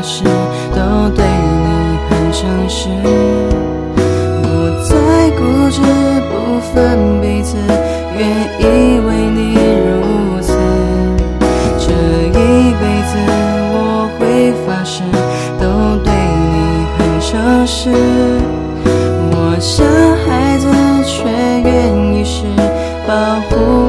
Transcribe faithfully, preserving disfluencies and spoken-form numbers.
誓，都对你很诚实，不再固执，不分彼此，愿意为你如此。这一辈子我会发誓，都对你很诚实。我像孩子，却愿意是保护